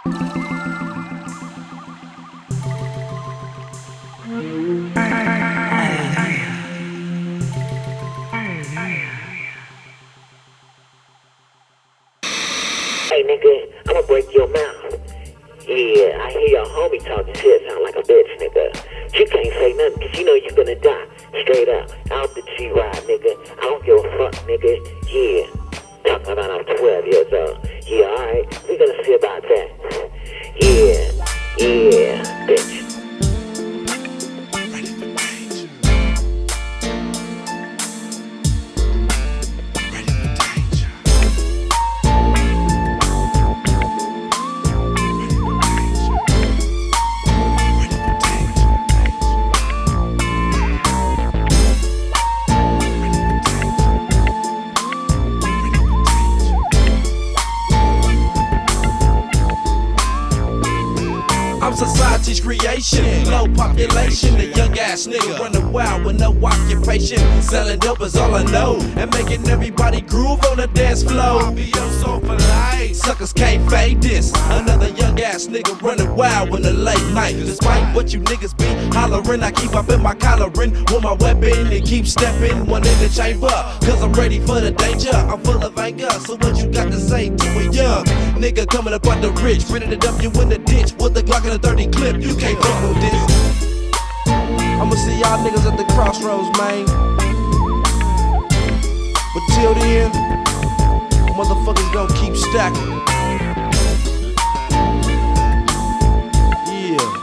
Hey nigga, I'ma break your mouth. Yeah, I hear your homie talking shit, sound like a bitch, nigga. You can't say nothing, cause you know you gonna die. Straight up, out the G-Ride, nigga. I don't give a fuck, nigga. Yeah, talking about I'm 12 years old. Yeah, alright, we gonna see about that. Yeah, bitch. I'm society's creation, low population, a young ass nigga running wild with no occupation. Selling dope is all I know, and making everybody groove on the dance floor. I be so polite, suckers can't fade this. Another young ass nigga running wild in the late night. Despite what you niggas be hollering, I keep up in my collaring with my weapon and keep stepping one in the chamber. Cause I'm ready for the danger, I'm full of anger. So what you got to say to a young nigga coming up on the ridge, ready to dump you in the ditch with the Glock and a 30 clip? You can't fuck with this. I'ma see y'all niggas at the crossroads, man. But till then, motherfuckers gon' keep stacking. Yeah.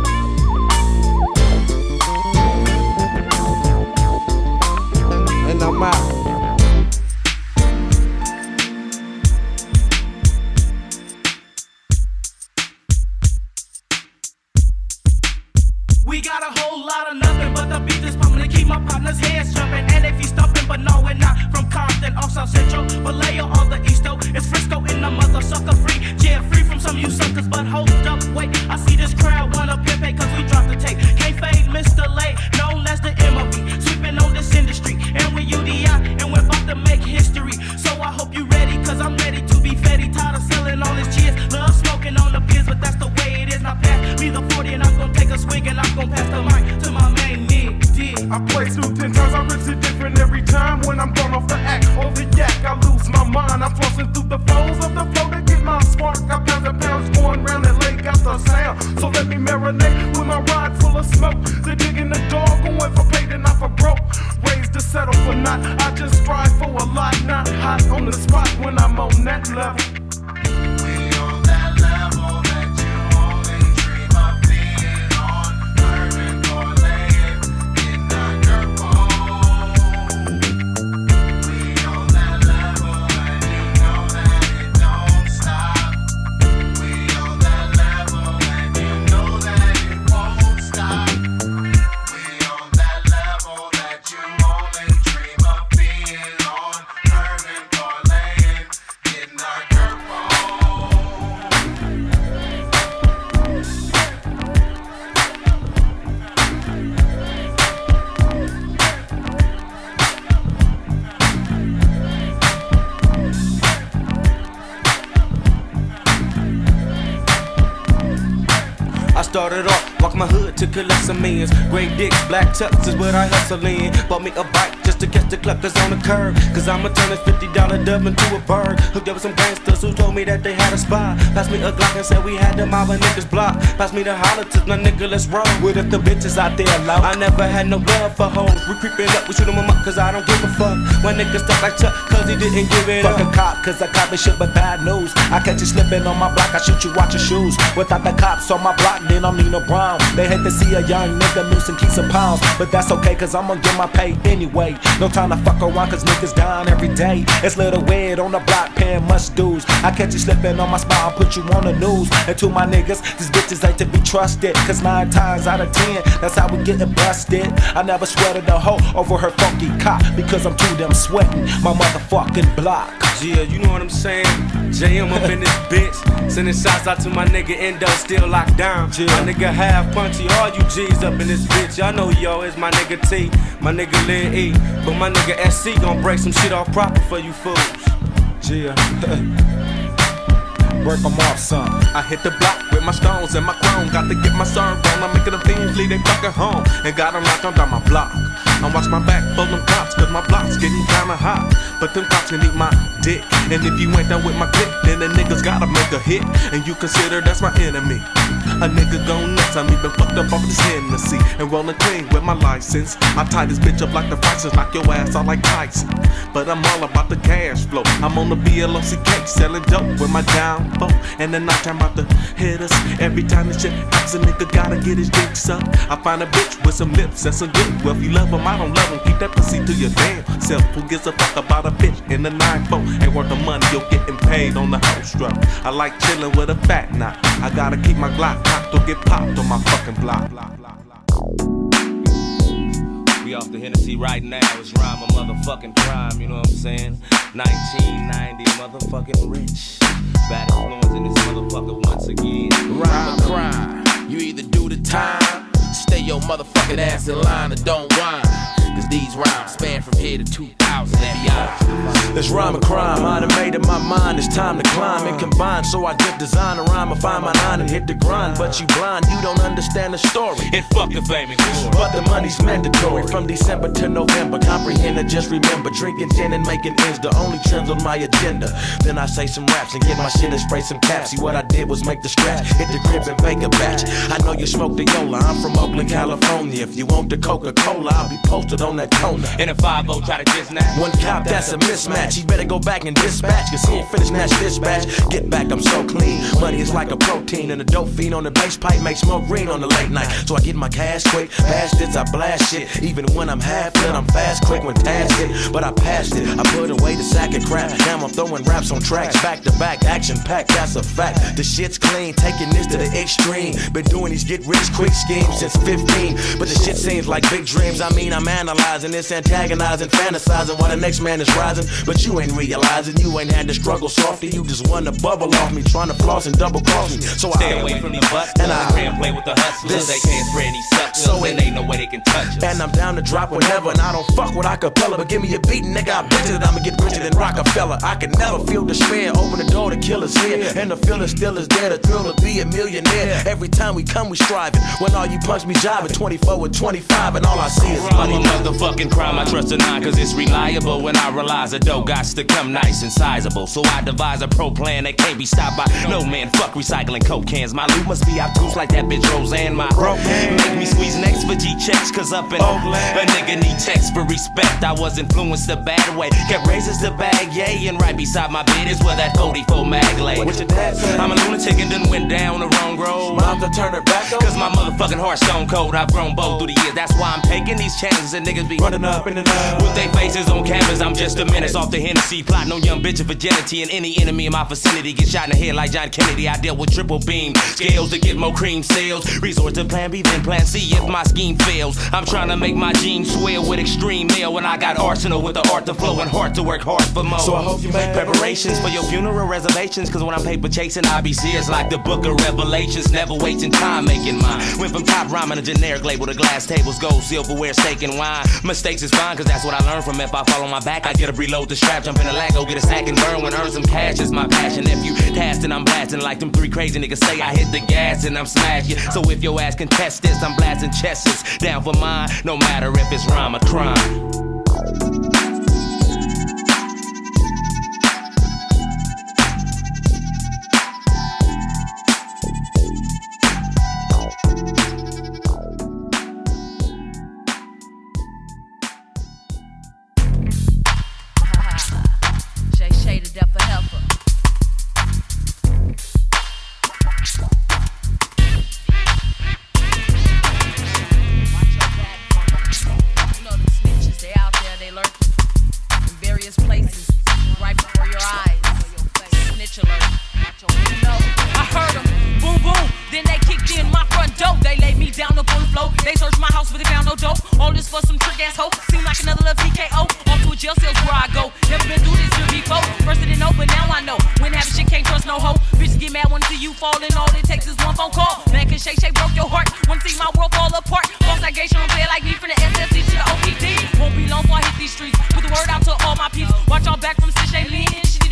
And I'm out. We got a whole lot of nothing but the beat is pumping to keep my partner's heads jumping. And if he's stumping, but no, we're not from Compton or South Central, Vallejo or the Easto. It's Frisco in the mother sucker free. Yeah, free from some of you suckers, but hold up, wait. I see this crowd wanna pimp cause we dropped the tape. Can't fade Mr. Lay, known as the MOB. Sweeping on this industry, and we UDI, and we're about to make history. So I hope you ready, cause I'm ready to be fetty. Tired of selling all this cheers, love smoking on the biz, but that's the way it is. Now pass me the 40 and I'm gonna take a swig and I'm gonna pass the mic to my main nigga. I play through 10 times, I rip it different every time. When I'm gone off the act or the yak, I lose my mind. I'm flossing through the flows of the flow to get my spark. Got pounds and pounds going round and lay got the sound. So let me marinate with my ride full of smoke. They're digging the dog, going for paid and not for broke. Raised to settle for not, I just strive for a lot. Not hot on the spot when I'm on that level. Started off, walk my hood to collect some millions. Great dicks, black tux is what I hustle in. Bought me a bike just to catch the cluckers on the curb. Cause I'ma turn this $50 dub into a bird. Hooked up with some gangsters who told me that they had a spy. Passed me a Glock and said we had them our niggas block. Passed me the holler to my nigga, let's roll. With if the bitches out there low. I never had no love for hoes. We creeping up, we shoot them up cause I don't give a fuck. When niggas stuck like Chuck cause he didn't give it up. Fuck a cop cause I cop shit but bad news. I catch you slipping on my block, I shoot you watch your shoes. Without the cops on my block, then I'm Nino Brown. They hate to see a young nigga lose and keep some pounds, but that's okay cause I'ma get my pay anyway. No time to fuck around cause niggas dying every day. It's Little Weird on the block paying much dues. I catch you slipping on my spine, put you on the news. And to my niggas, these bitches ain't to be trusted. Cause 9 times out of 10, that's how we getting busted. I never sweated a hoe over her funky cock because I'm too damn sweating my motherfucking block. Yeah, you know what I'm saying? JM up in this bitch. Sending shots out to my nigga Endo, still locked down. Yeah. My nigga Half Punchy, all you G's up in this bitch. Y'all know yo is my nigga T, my nigga Lil E. But my nigga SC gon' break some shit off proper for you fools. Yeah. work them off some. I hit the block with my stones and my chrome. Got to get my serve on. I'm making them things leave they fucking home. And got them locked on down my block. I watch my back for them cops, cause my block's getting kinda hot. But them cops can eat my dick. And if you ain't done with my clip, then the niggas gotta make a hit. And you consider that's my enemy. A nigga gone nuts, I'm even fucked up off this Hennessy. And rolling clean with my license. I tie this bitch up like the Fixers, knock your ass out like Tyson. But I'm all about the cash flow. I'm on the BLOCK, selling dope with my down low. And then I time out the hitters. Every time the shit happens, a nigga gotta get his dick sucked. I find a bitch with some lips and some good. Well, if you love them, I don't love them. Keep that pussy to your damn self. Who gives a fuck about a bitch in the 9-4? Ain't worth the money, you're getting paid on the house strap. I like chillin' with a fat knot. I gotta keep my Glock cocked or get popped on my fucking block. We off the Hennessy right now. It's Rhyme a motherfucking crime, you know what I'm saying? 1990, motherfucking rich. Bad influence in this motherfucker once again. Rhyme a crime. You either do the time, stay your motherfucking ass in line, or don't whine. Cause these rhymes span from here to 2000 and beyond. This rhyme a crime, I done made up my mind, it's time to climb and combine. So I just design a rhyme, I find my line and hit the grind. But you blind, you don't understand the story. And fuck the flaming glory. But the money's mandatory. From December to November, comprehend and just remember, drinking gin and making ends, the only trends on my agenda. Then I say some raps and get my shit and spray some caps. See what I did was make the scratch, hit the crib and bake a batch. I know you smoke the Yola, I'm from Oakland, California. If you want the Coca-Cola, I'll be posted on that corner. In a 5-0, try to diss now. One cop, that's a mismatch. He better go back and dispatch, cause he ain't finished that dispatch. Get back, I'm so clean. Money is like a protein, and a dope fiend on the bass pipe makes smoke green on the late night. So I get my cash quick, bastards, I blast shit. Even when I'm half lit, I'm fast quick when tasks hit. But I passed it, I put away the sack of crap. Now I'm throwing raps on tracks, back to back, action packed, that's a fact. The shit's clean, taking this to the extreme. Been doing these get rich quick schemes since 15. But the shit seems like big dreams. I mean, I'm analyzing this, antagonizing, fantasizing while the next man is rising. But you ain't realizing you ain't had to struggle softly. You just wanna bubble off me, trying to floss and double cross me. So stay away from these busters and I play with the hustlers. They can't spread these suckers, so it ain't no way they can touch us. And I'm down to drop whenever, and I don't fuck with acapella. But give me a beat, nigga, I bet you that I'ma get richer than Rockefeller. I can never feel despair, open the door to kill us here. And the feeling still is there, the thrill to be a millionaire. Every time we come, we striving. When all you punch me jiving, 24 with 25, and all I see is money. I'm a motherfucking crime, I trust a 9 cause it's reliable. When I realize a dough gots to come nice and sizable. So I devise a pro plan that can't be stopped by no man. Fuck recycling coke cans. My loot must be obtuse like that bitch Roseanne. My bro make me squeeze next for G-checks, cause up in Oakland a nigga need checks for respect. I was influenced the bad way, kept raises the bag, yay. And right beside my bed is where that 44 mag lay. What your dad said? I'm a lunatic and done went down the wrong road. Mom to turn her back on? Cause my motherfucking heart stone cold. I've grown bold through the years, that's why I'm taking these chances. And niggas be running up in the night with they faces on cameras. I'm just a menace off the Hennessy, plotting on young bitch of virginity. And any enemy in my vicinity get shot in the head like John Kennedy. I deal with triple beam scales to get more cream sales. Resort to plan B, then plan C if my scheme fails. I'm trying to make my jeans swell with extreme mail. And I got arsenal with the art to flow and heart to work hard for more. So I hope you make preparations for your funeral reservations. Cause when I'm paper chasing, I be serious like the book of Revelations. Never wasting time making mine. Went from top rhyming a generic label to glass tables, gold, silverware, steak and wine. Mistakes is fine cause that's what I learned from. If I fall on my back, I get a reload the strap, jump in the lag, go get a sack and burn. When earn some cash is my passion. If you tasked and I'm blasting like them 3 crazy niggas say, I hit the gas and I'm smashing. So if your ass can test this, I'm blasting chests down for mine, no matter if it's rhyme or crime. Won't be long before I hit these streets. Put the word out to all my peeps. Watch y'all back from Sishay Lean. She did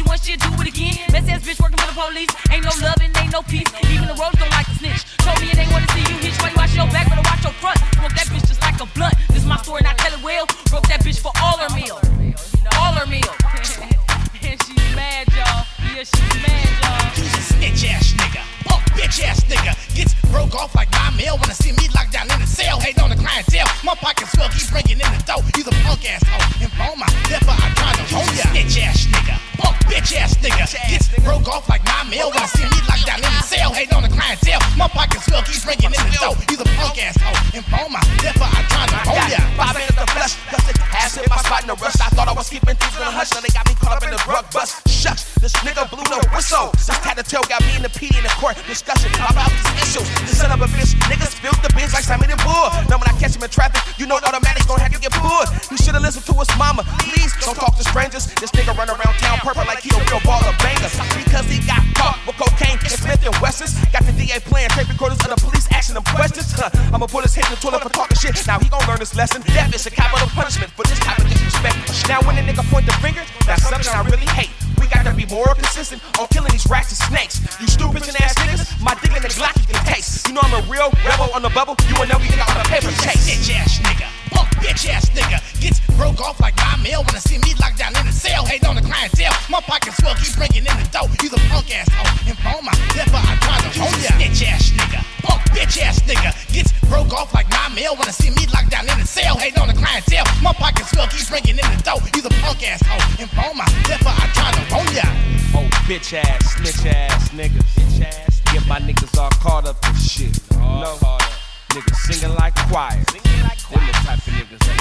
once, she'll do it again. Messy ass bitch working for the police. Ain't no love and ain't no peace. Even the roads don't like to snitch. Told me it ain't wanna see you hitch. Why you watch your back, better watch your front. Smoke that bitch just like a blunt. This my story and I tell it well. Broke that bitch for all her meal. All her meal. And she's mad, y'all. Yeah, she's mad, y'all. He's a snitch ass nigga. Punk bitch ass nigga. Gets broke off like my mail. Wanna see me locked down in the cell. Hating on the clientele. My pockets swell, keep bringing in the dough. He's a punk ass hoe. Informer, therefore I try to hold ya. Snitch ass nigga. Punk bitch ass nigga. Gets broke off like my mail. Wanna see me locked down in the cell. Hating on the clientele. My pockets swell, keep bringing in the dough. He's a punk ass hoe. Informer, therefore I try to hold ya. 5 minutes of flesh, cause it has hit my spot in the rush. I thought I was keeping things in a hush, now they got me caught up in the drug bust. Shucks, this nigga blew the whistle. This tattletale got me in the PD in the court discussion about these issues. This son of a bitch, niggas spilled the beans like Simon and Bull. Now when I catch him in traffic, you know automatic's gonna have you get pulled. You should've listened to his mama. Please don't talk to strangers. This nigga run around town purple like he a real ball of bangers. Because he got caught with cocaine and Smith and Wessons. Got the DA playing tape recorders of the police asking him questions. I'ma put his head in the toilet for talking shit. Now he gon' learn this lesson. Death is a capital punishment for this type of disrespect. Now when a nigga point the finger, that's something I really hate. We got to be more consistent on killing these rats and snakes. You stupid ass niggas, my dick in the Glock you can taste. You know I'm a real rebel on the bubble. You will never get out of the paper chase. Snitch ass nigga, punk bitch ass nigga. Gets broke off like my mail. Wanna see me locked down in the cell. Hating on the clientele. My pockets swell, keep bringing in the dough. He's a punk ass hoe. Informer, therefore I try to hold ya. Snitch ass nigga, punk bitch ass nigga. Gets broke off like my mail. Wanna see me locked down in the cell. Hating on the clientele. My pockets swell, keep bringing in the dough. He's a punk ass hoe. Informer, therefore I try to hold ya. Oh, bitch ass, snitch ass niggas. Bitch ass. Get my niggas all caught up in shit. No, niggas singing like choir. Them the type of niggas that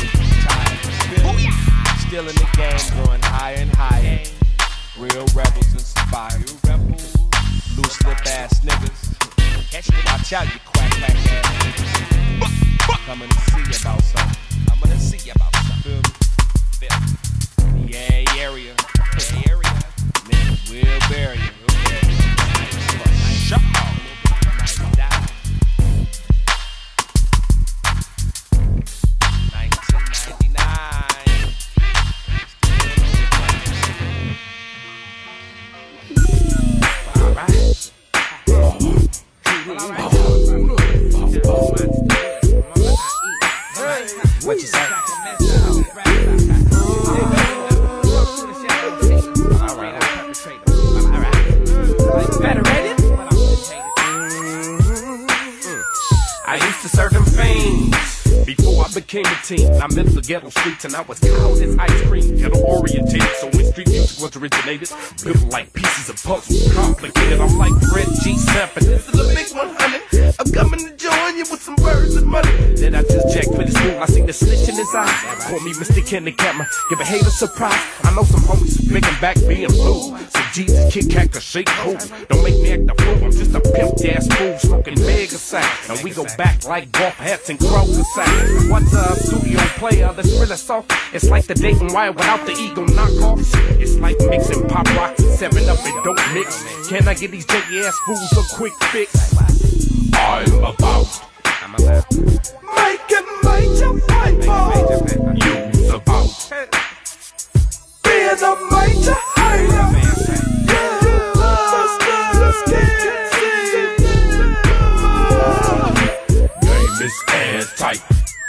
get tired. Still in the game, growing higher and higher. Real rebels and survivors. Loose lip ass niggas. Watch out, you quack ass niggas. Coming to see about something. I'm gonna see about something. Feel me? Yeah, area. Niggas will bury you. Shut up. 1999. What you say? I used to serve them fiends before I became a teen. I'm in the ghetto streets and I was cold as ice cream. Ghetto orientated, so when street music was originated, built like pieces of puzzles, complicated. I'm like Fred G. Sanford. This is a big 100. I'm coming to join you with some birds and money. Then I just jacked for the school. I seen the snitch in his eyes. Call me Mr. Ken the camera. Give a hater a surprise. I know some homies who making back being blue. So Jesus, Kit Kat, the shake cool. Don't make me act a fool. I'm just a pimp ass fool smoking mega sack. And we go back like golf hats and Kroger sack. What's a studio player that's really soft? It's like the Dayton Wire without the ego knockoffs. It's like mixing pop rocks and 7-Up and don't mix. Can I get these janky ass fools a quick fix? I'm about making major paper. You's about being a major hater. Game is airtight.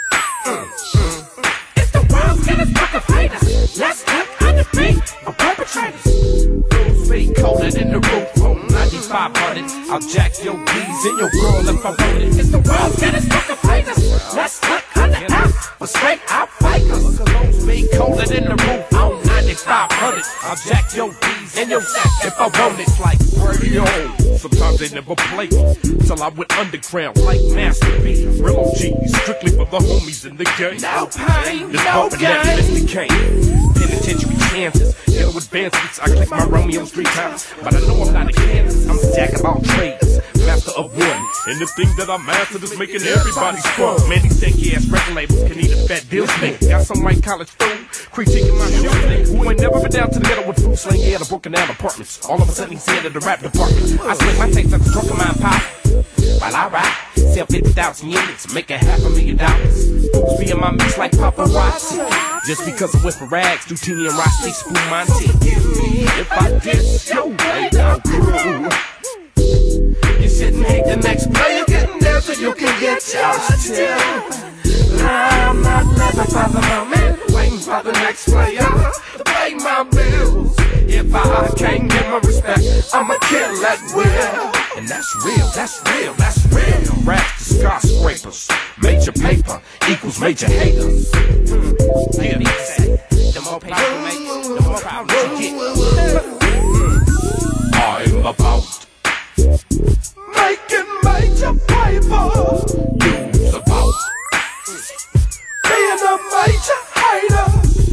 It's the world's greatest book of haters. Let's look on the feet of perpetrators. Full fake coated in the roof on 9500. I'll jack your D's and your girl if I want it. It's the world's greatest book of haters. Let's look on the out for straight out fighters. Cologne's fake coated in the roof on 9500. I'll jack your D's and your sack if I want it. Like radio. Sometimes they never play me till I went underground like Master B. Real OGs, strictly for the homies in the game. No pain, no gain. Mr. Kane, penitentiary Kansas. Ghetto advancements, I click my Romeos 3 times. But I know I'm not a Kansas, I'm a jack of all trades. Master of one, and the thing that I mastered is making everybody's fun. Man, these stanky ass record labels can eat a fat deal snake. Got some white college fool critiquing my shoes. Who ain't never been down to the ghetto with food slinging out of broken down apartments. All of a sudden he's head of the rap department. I sling my tapes at the truck of mine pop. While I ride, sell 50,000 units, make $500,000. Fools be in my mix like paparazzi. Just because I went for rags, Dutini and Rossi, Spumante. If I diss you, ain't no crew. You shouldn't hate the next player getting there so you can get yours too. I'm not living for the moment, waiting for the next player to pay my bills. If I can't get my respect, I'ma kill at will. And that's real, that's real, that's real. Raps to skyscrapers, major paper equals major haters. Yeah. The more paper you make, the more problems you get. I'm about making major paper. News about being a major hater.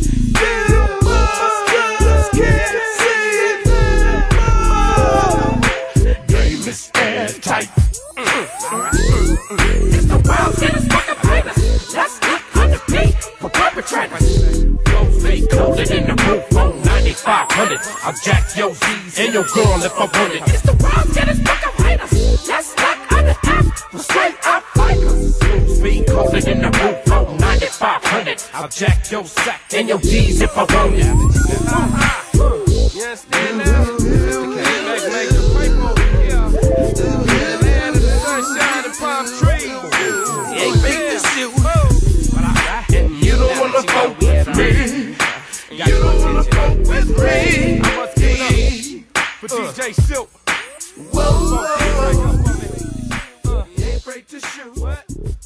Just can't see it. Game is airtight. It's the world's greatest fucking haters. Let's look on the beat for perpetrators. Close feet coded in the roof on 9500. I'll jack your Z's and your girl if I want it. It's the world's greatest fucking haters. Let's look on the F for straight up fighters. Close feet coded in the roof on 9500. I'll jack your sack and your D's if I want it. You understand now? Mr. K-Mac make the paper over here. The land of the sunshine and palm trees. Ain't make this shit move. And you don't wanna fuck with me. You don't wanna fuck with me. I must get up for DJ Silk. Whoa, you ain't afraid to shoot. What?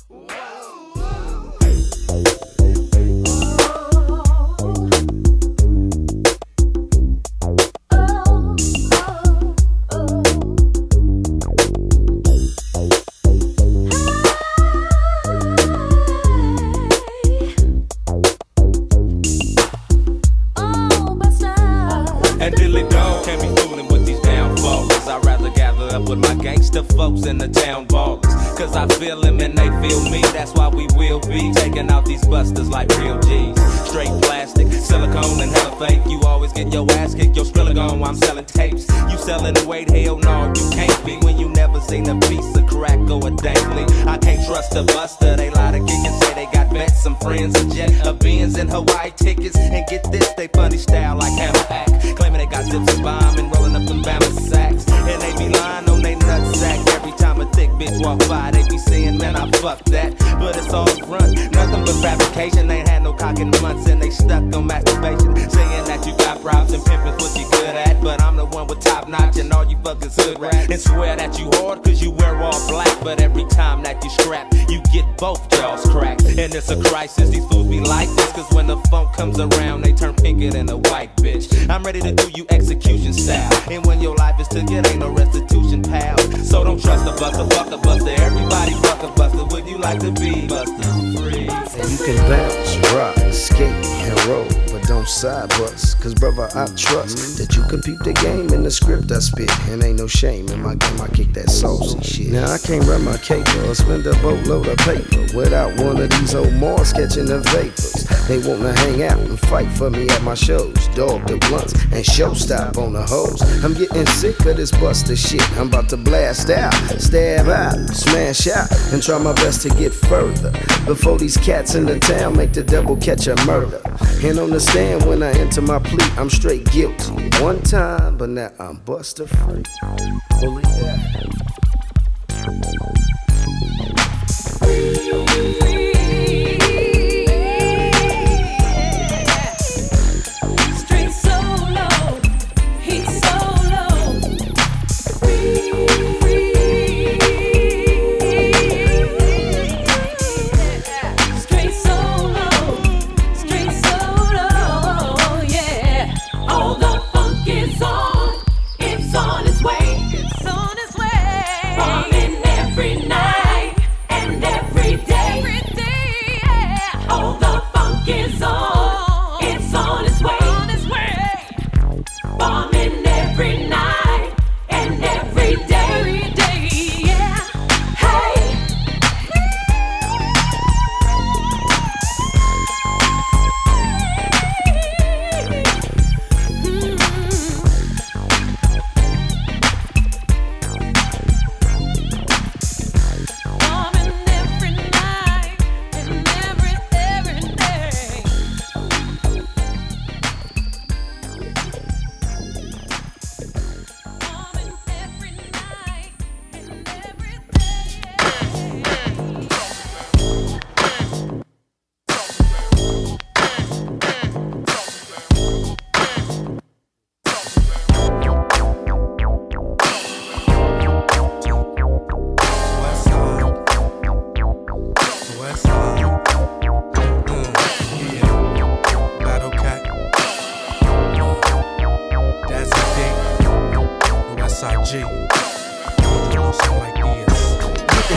Folks in the town ballers, cause I feel them and they feel me. That's why we will be taking out these busters like real G's. Straight plastic, silicone and hella fake. You always get your ass kicked, your Skrilla gone while I'm selling tapes. You selling the weight, hell no, you can't be when you never seen a piece of crack go a daily. I can't trust a buster, they lie to kick and say they got vets, some friends, a jet, a Benz and Hawaii tickets. And get this, they funny style like Hammer Pack, claiming they got zips and bomb and rolling up them Bama sacks. And they be lying on they nutsack. Every time a thick bitch walk by, they be saying, man, I fuck that. But it's all front, nothing but fabrication. Ain't had no cock in months and they stuck on masturbation. Saying that you got props and pimpin' what you good at. But I'm the one with top notch and all you fuckers hood rat. And swear that you hard cause you wear all black. But every time that you scrap, you get both jaws cracked. And it's a crisis, these fools be like this. Cause when the funk comes around, they turn pinker than a white bitch. I'm ready to do you execution style. And when your life is took, it ain't no restitution, pal. So don't trust a buster, fuck a buster. Everybody fuck a buster. Would you like to be buster free? You can bounce, rock, skate, and roll, but don't side bust. Cause brother, I trust that you can peep the game in the script I spit. And ain't no shame in my game, I kick that saucy shit. Now I can't run my caper or spend a boatload of paper without one of these old Mars catching the vapors. They wanna hang out and fight for me at my shows. Dog the blunts and show stop on the hose. I'm getting sick of this buster shit. I'm about to blast out, stab out, smash out, and try my best to get further before these cats in the town make the devil catch a murder. And on the stand when I enter my plea, I'm straight guilty. One time, but now I'm buster free. Believe that. All the funk is on, it's on its way, it's on its way.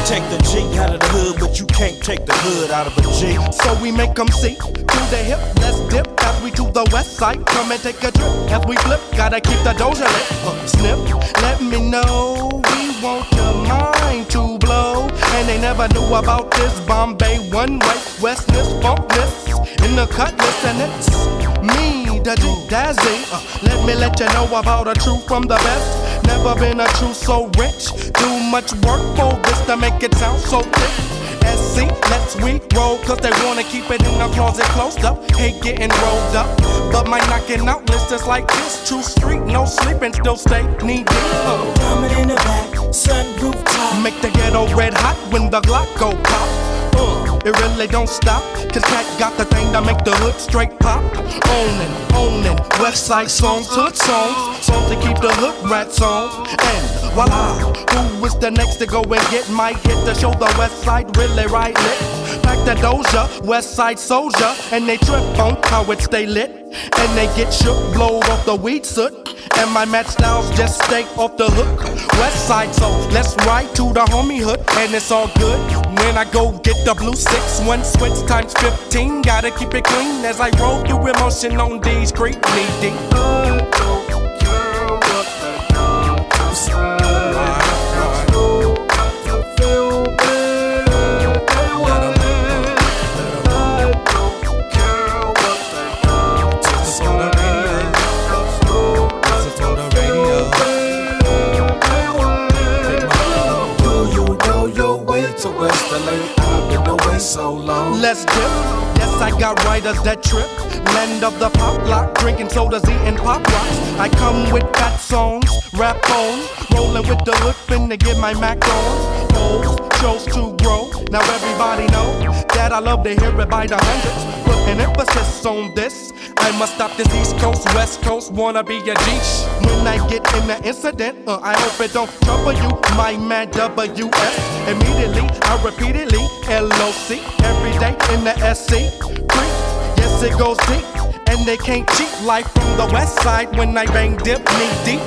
take the G out of the hood, but you can't take the hood out of a G. So we make them see through the hip, let's dip as we to the west side. Come and take a trip as we flip, gotta keep the doja lit. Snip, let me know, we want your mind to blow. And they never knew about this Bombay one-way westness, funkness, in the cutlass, and it's me, the G-Dazzy. Let you know about a truth from the best. Never been a truth so rich. Too much work for this to make it sound so thick. SC, let's we roll, cause they wanna keep it in the closet closed up. Hate getting rolled up, but my knocking out list is like this. True street, no sleeping, still stay knee deep. Coming in the back, sunroof top. Make the ghetto red hot when the Glock go pop. It really don't stop, cause Cat got the thing that make the hood straight pop. Ownin', West Side songs, hood songs to keep the hood rats on. And voila, who is the next to go and get my hit to show the West Side really right lit? Pack the doja, West Side soldier, and they trip on how it stay lit. And they get shook, blowed off the weed soot. And my match styles just stay off the hook. West Side, so let's ride to the homie hood, and it's all good. When I go get the blue 6-1 switch times 15, gotta keep it clean as I roll through emotion on these creep knee deep. So long. Let's dip. Yes, I got riders that trip. Land of the pop lock, drinking sodas, eating pop rocks. I come with fat songs, rap on, rolling with the hood, finna get my Mac on. Goals, chose to grow. Now everybody know that I love to hear it by the hundreds. Put an emphasis on this. I must stop this East Coast, West Coast, wanna be a G. When I get in the incident, I hope it don't trouble you, my man WS. Immediately, I repeatedly, LOC, every day in the SC. Creep, yes it goes deep, and they can't cheat life from the West Side when I bang dip knee deep.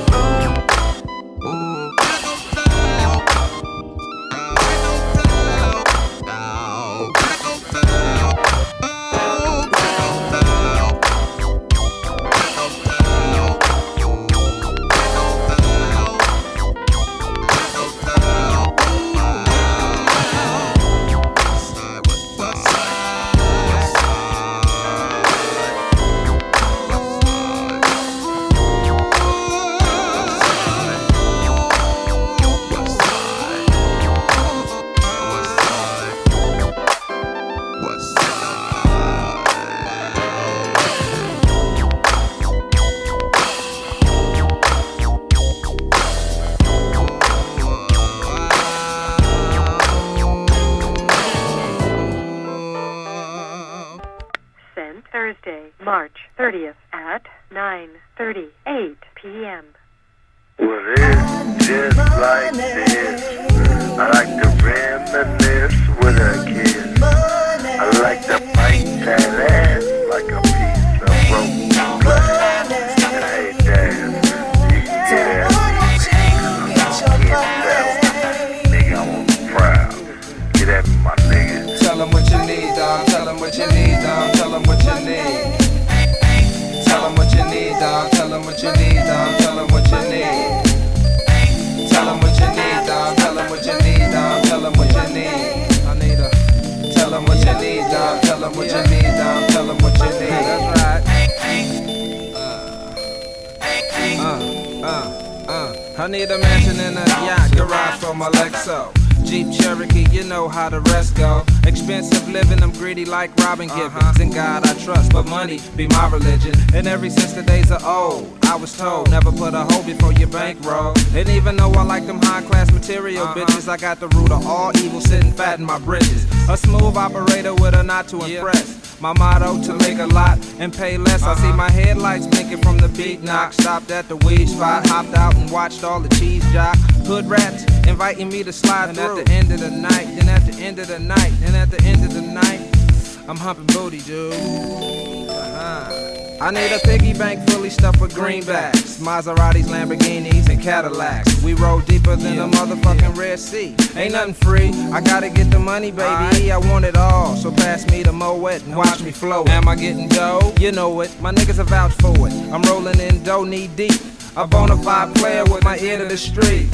Thursday, March 30th at 9:38 p.m. Well, it's just like this. I like to reminisce with a kiss. I like to bite that ass like a piece of rope glass. Hey, Dad, you can get that. Nigga, I'm proud. Get at me, my nigga. Tell them what you need, dog. Tell them what you need, dog. Tell them what you need. Tell them what you need, dog. Tell them what you need, dog. Tell them what you need. Tell them what you need, dog. Tell them what you need, dog. Tell them what you need. I need a. Tell them what you need, dog. Tell them what you need, dog. Tell them what you need. That's right. I need a mansion in a yacht garage for my Lexo. Jeep Cherokee, you know how the rest go. Expensive living, I'm greedy like Robin Givens. In God I trust, but money be my religion. And ever since the days of old, I was told, never put a hoe before your bankroll. And even though I like them high-class material bitches, I got the root of all evil sitting fat in my britches. A smooth operator with a not to impress. My motto, to make a lot and pay less. I see my headlights blinking from the beat knock. Stopped at the weed spot, hopped out and watched all the cheese jock. Hood rats inviting me to slide through. At the end of the night, then at the end of the night, then at the end of the night, I'm humping booty, dude. I need a piggy bank fully stuffed with greenbacks, Maseratis, Lamborghinis, and Cadillacs. We roll deeper than the motherfucking Red Sea. Ain't nothing free, I gotta get the money, baby. I want it all, so pass me the Moet and watch me flow. Am I getting dough? You know it, my niggas are vouch for it. I'm rolling in dough knee deep, a bona fide player with my ear to the street.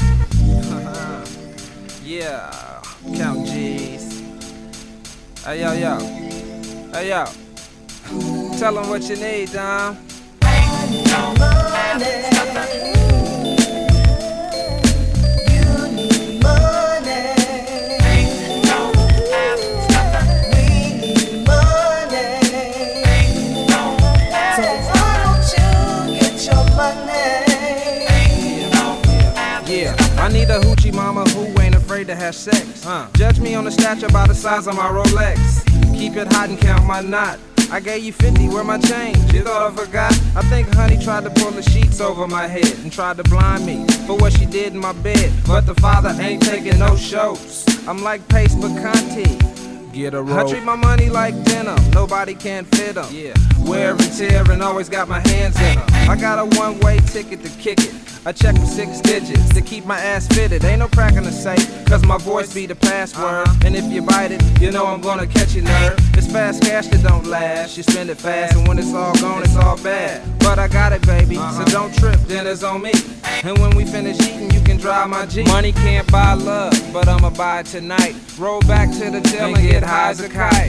Yeah, count G's. Hey yo yo, hey yo. Tell them what you need, Dom. Ain't no money. You need money. Ain't no we need money. Ain't no so why don't you get your money? Yeah, I need a hoochie mama who ain't afraid to have sex. Judge me on the stature by the size of my Rolex. Keep it hot and count my knot. I gave you 50, where my change? You thought I forgot? I think honey tried to pull the sheets over my head and tried to blind me for what she did in my bed. But the father ain't taking no shows. I'm like Pace Bacanti. Get a roll. I treat my money like denim, nobody can fit them. Yeah. Wear and tear and always got my hands in them. I got a one-way ticket to kick it. I check with 6 digits to keep my ass fitted. Ain't no crack in the safe, cause my voice be the password. And if you bite it, you know I'm gonna catch your nerve. It's fast cash that don't last. You spend it fast, and when it's all gone, it's all bad. But I got it, baby, so don't trip, dinner's on me. And when we finish eating, you can drive my Jeep. Money can't buy love, but I'ma buy it tonight. Roll back to the tail and get high as a kite.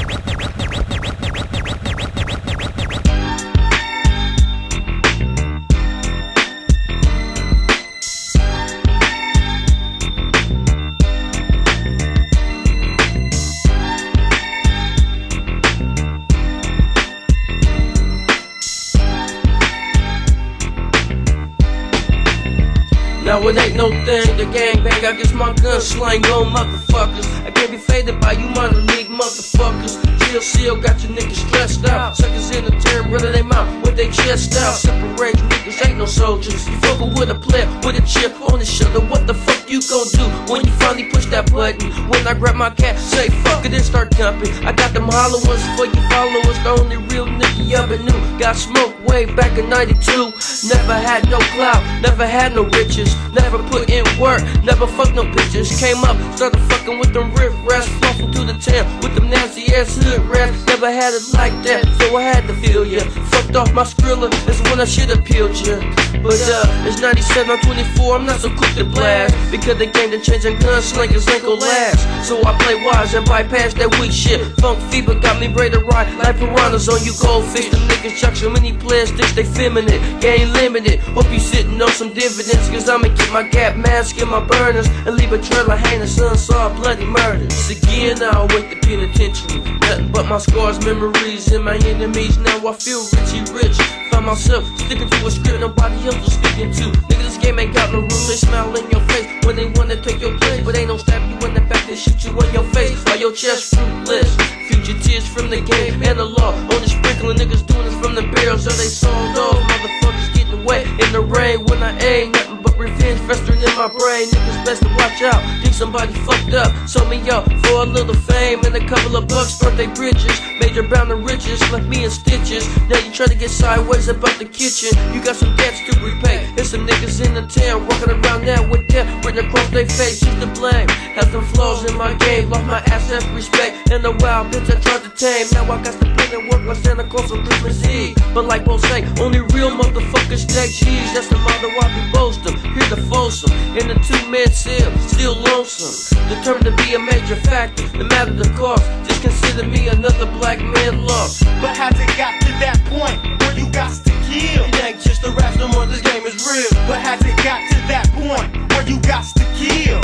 Now it ain't no thing, the gangbang, I guess my gun slang on motherfuckers. I can't be faded by you minor league motherfuckers. GLC got your niggas stressed out. Suckers in the turn, running they mouth with they chest out. Separate niggas, ain't no soldiers. You fuckin' with a player, with a chip on his shoulder. What the fuck you gon' do when you finally push that button? When I grab my cat, say fuck it and start dumping. I got them hollow ones for you followers, the only real nigga you ever knew. Got smoke way back in 92. Never had no clout, never had no riches. Never put in work, never fucked no bitches. Came up, started fucking with them riff rats, flossing through the town with them nasty ass hood rats. Never had it like that, so I had to feel ya. Fucked off my Skrilla, that's when I should've peeled ya. But it's 97, I'm 24, I'm not so quick to blast. Because the game done changed and gunslingers ain't gon' last. So I play wise and bypass that weak shit. Funk fever got me ready to ride like piranhas on you goldfish. Them niggas chuck so many players, think they feminine. Game limited, hope you sitting on some dividends. Cause I'ma get my gap mask and my burners and leave a trail of heinous unsolved bloody murders. Again, I'll wait the penitentiary. Nothing but my scars, memories, and my enemies. Now I feel richy rich. Find myself sticking to a script nobody else was sticking to. Nigga, this game ain't got no rules. They smile in your face when they wanna take your place, but they don't stab you in the back. They shoot you in your face while your chest fruitless. Fugitives from the game and the law. Only sprinkling niggas doing this from the barrels of they sold off. Motherfuckers getting wet in the rain when I aim. Nothing but revenge festering in my brain. Niggas best to watch out. Think somebody fucked up. Sold me up for a little fame and a couple of bucks. Birthday bridges, major bound to riches, left me in stitches. Now you try to get sideways about the kitchen. You got some debts to repay. There's some niggas in the town walking around now with death written across their face. Who's to blame? Had some flaws in my game. Lost my ass self-respect. And the wild bitch I tried to tame. Now I got to put in work like Santa Claus on Christmas Eve. But like both say, only real motherfuckers stack cheese. That's the motto I be boasting. Here to Folsom in a 2-man cell, still lonesome. Determined to be a major factor, no matter the cost. Just consider me another black man lost. But has it got to that point where you got to kill? It ain't just a rap no more, this game is real. But has it got to that point where you got to kill?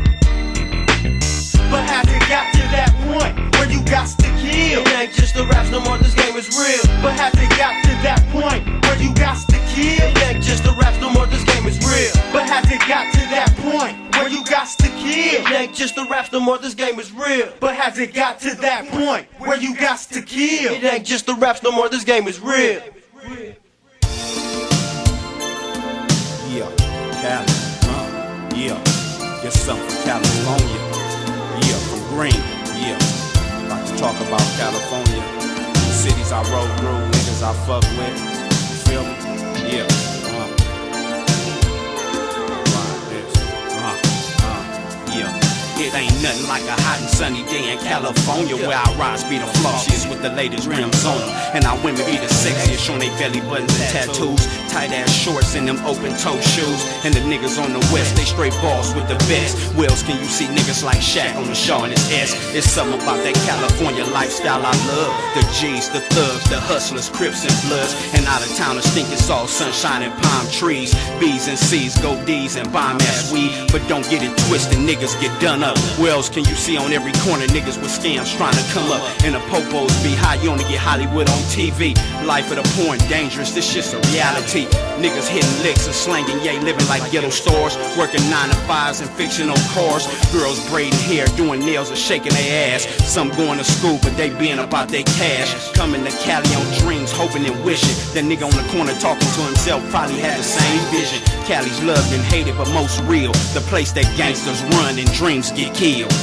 But has it got to that point where you got to kill? It ain't just a rap no more, this game is real. But has it got to that point where you got to kill? It ain't just a rap no more, this game is real. But has it got to that point where you got to kill? It ain't just a rap no more, this game is real. But has it got to that point where you got to kill? It ain't just the raps no more, this game is real. Yeah, Cali, yeah, get something from California. Yeah, from Green, yeah. About to talk about California. cities I roll through, niggas I fuck with. You feel me? Yeah. It ain't nothing like a hot and sunny day in California where I rise be the flossiest with the latest rims on them. And our women be the sexiest, showing they belly buttons and tattoos, tight ass shorts and them open toe shoes. And the niggas on the west, they straight balls with the best. Where else can you see niggas like Shaq on the Shaw and his S? It's something about that California lifestyle I love. The G's, the thugs, the hustlers, Crips and Bloods. And out of towners think it's all sunshine and palm trees. B's and C's, go D's and bomb ass weed. But don't get it twisted, niggas get done up. Where else can you see on every corner niggas with scams trying to come up? And the popos be high, you only get Hollywood on TV. Life of the poor and dangerous, this shit's a reality. Niggas hitting licks and slanging, yay, living like ghetto stores. Working 9 to 5s and fictional cars. Girls braiding hair, doing nails and shaking their ass. Some going to school, but they being about their cash. Coming to Cali on dreams, hoping and wishing. That nigga on the corner talking to himself probably had the same vision. Cali's loved and hated, but most real. The place that gangsters run and dreams get killed.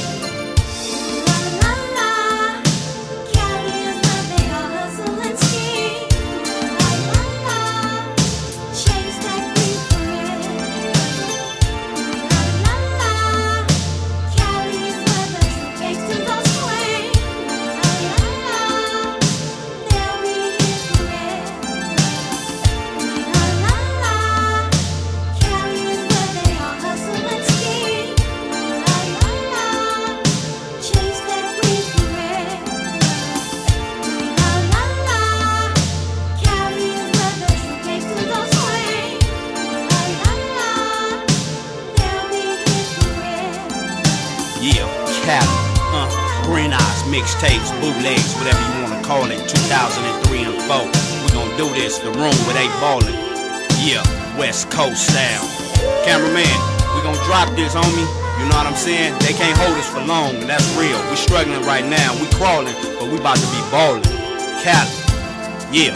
Mixtapes, bootlegs, whatever you wanna call it, 2003 and 4. We gon' do this, the room where they ballin'. Yeah, West Coast style. Cameraman, we gon' drop this, homie. You know what I'm saying? They can't hold us for long, and that's real. We struggling right now, we crawling, but we about to be ballin'. Cali, yeah.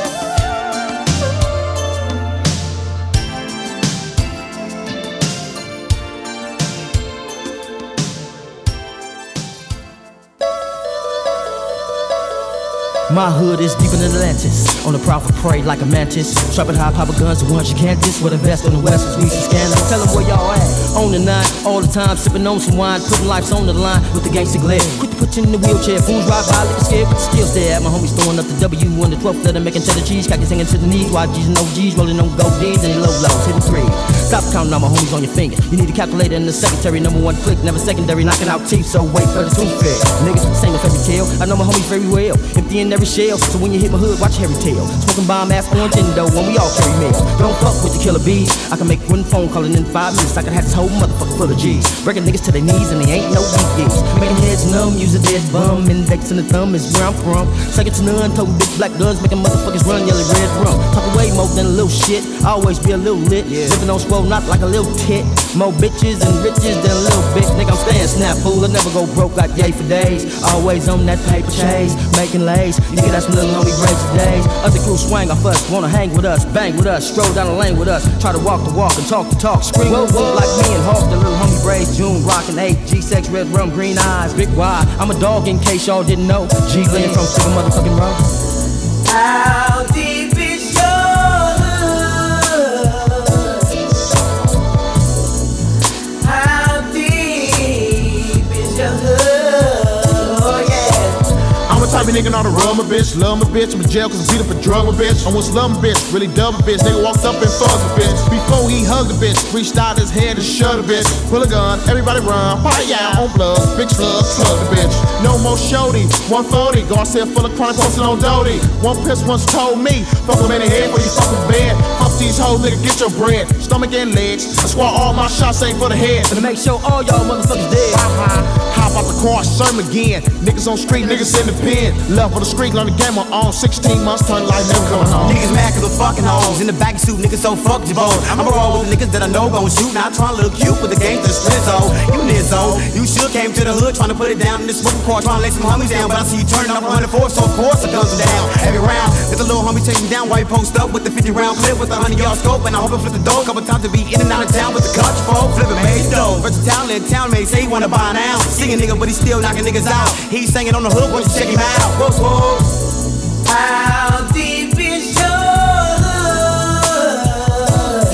My hood is deeper than Atlantis. On the prowl for prey like a mantis. Sharpen high popper guns, the ones you can't diss. With a vest on the west, we some scandals. Tell them where y'all at. On the 9, all the time, sipping on some wine, putting lives on the line with the gangster glare. Quick to put you in the wheelchair, fools ride by, liquor scared, but still stare at my homies throwing up the W on the 12th letter, making cheddar cheese, khaki singing to the knees, YGs and OGs, rolling on gold D's and low lows, hitting 3s. Stop counting all my homies on your finger. You need a calculator in the secretary, number 1 click, never secondary, knocking out teeth, so wait for the tooth fairy. Niggas, this ain't no fairy tale. I know my homies very well, empty in every shell, so when you hit my hood, watch Harry Tail. Smoking bomb ass orange Indo when we all carry mail. Don't fuck with the killer bees. I can make one phone call in 5 minutes. I can have this whole motherfucker full of G's. Breaking niggas to their knees and they ain't no DDs. Making heads numb, use a dead bum. Index and the thumb is where I'm from. Second to none, total big black guns, making motherfuckers run yellow red rum. Talk away more than a little shit. Always be a little lit. Living on swole, not like a little tit. More bitches and riches than a little bit. Nigga, I'm staying snap fool. I never go broke, got yay for days. Always on that paper chase, making lays. Nigga, that's my little homie Brazy days. Other crew swang off us, wanna hang with us, bang with us, stroll down the lane with us, try to walk the walk and talk the talk. Scream whoa whoa like me and Hawk, the little homie Brazy, June, rockin' 8, G-Sex, red rum, green eyes, big Y. I'm a dog in case y'all didn't know. G-Lin from Sugar Motherfucking Row. How deep is your hood? How deep is your hood? Oh yeah. I'm a type of nigga not to run my bitch, love my bitch. I'm in jail cause I beat up and drug my bitch. I want slum my bitch, really dumb my bitch. Nigga walked up and fucked my bitch. Before he hugged the bitch, reached out his head and shut the bitch. Pull a gun, everybody run, party out on blood. Big slug, slug the bitch. No more shorty, 140. Garcia full of chronic posted on Doty. One piss once told me, fuck him in the head before you fuck his bed. Fuck these hoes, nigga, get your bread. Stomach and legs, I squat all my shots ain't for the head. Gonna make sure all y'all motherfuckers dead. Hop out the car, serve again. Niggas on street, niggas in the pen. Love for the street, learn the game on 16 months, turn life never coming home. Niggas mad cause I'm fucking hoes. In the back suit, niggas so fuck your bones. I'ma roll with niggas that I know gon' shoot. Now I try to look cute with the game to the slizzo. You nizzo, you should came to the hood trying to put it down in this smoking car, trying to lay some homies down. But I see you turning off 104, so of course the guns are down. Every round, let the little homie chase me down while you post up with the 50 round clip with the 100-yard scope. And I hope I flip the door a couple times to be in and out of town with the country folk. Flipping made dough. Versatile little town mate, say he wanna buy now. Singing nigga, but he still knocking niggas out. He's singing on the hook, won't you check him out? Whoa, whoa. How deep is your hood?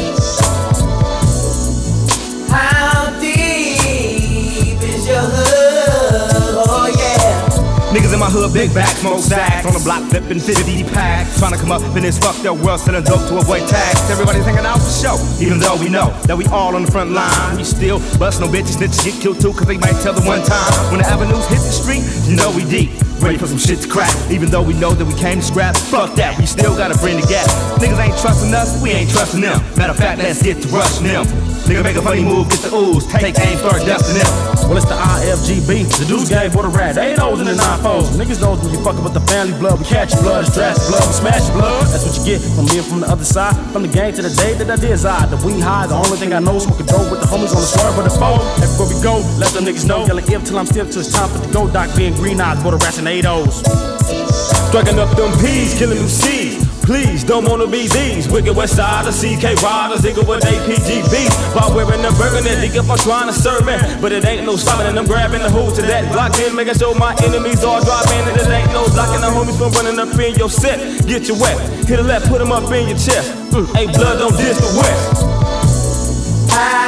How deep is your hood? Oh yeah. Niggas in my hood, big back, smoke sacks. On the block, flipping 50 packs. Trying to come up in this fucked up world, selling dope to avoid tax. Everybody's hanging out for show, even though we know that we all on the front line. We still bust no bitches, snitches get killed too, cause they might tell the one time. When the avenues hit the street, you know we deep. Ready for some shit to crack, even though we know that we came to scrap. Fuck that, we still gotta bring the gap. Niggas ain't trusting us, we ain't trusting them. Matter of fact, let's get to rushing them. Nigga make a funny move, get the ooze, take aim, start dusting them. Well, it's the IFGB, the Deuce Gang, for the rat. They ain't O's in the 9-4s. Niggas knows when you fucking with the family blood. We catch your blood, stress your blood, we smash your blood. That's what you get from being from the other side. From the gang to the day that I did side. The weed high, the only thing I know is smoking dope with the homies on the swerve of the phone. And before we go, let them niggas know. Yelling if till I'm stiff till it's time for the go. Doc being green eyes, for the rats and 8-O's. Striking up them P's, killing them C's. Please, don't wanna be these wicked West Side or CK Riders, nigga with APGBs. While wearing the burger, nigga, if I'm trying to serve me. But it ain't no stopping, and I'm grabbing the hood to that block in, making sure my enemies all driving. And it ain't no blocking the homies from running up in your set. Get you wet, hit a left, put them up in your chest. Ain't blood, don't diss the West.